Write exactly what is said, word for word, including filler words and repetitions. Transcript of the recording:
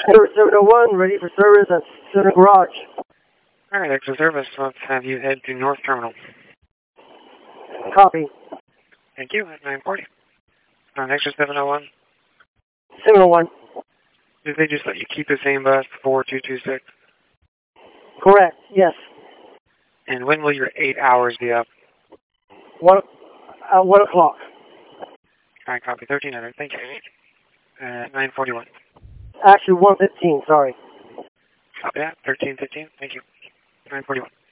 Extra seven oh one, ready for service at Center Garage. Alright, extra service. Let's have you head to North Terminal. Copy. Thank you, at nine forty. On extra seven oh one. seven oh one. Did they just let you keep the same bus, four two two six? Correct, yes. And when will your eight hours be up? One, uh, one o'clock. Alright, copy. thirteen hundred. Thank you. At nine forty-one. Actually, one fifteen, sorry. Copy that. thirteen fifteen. Thank you. nine forty-one.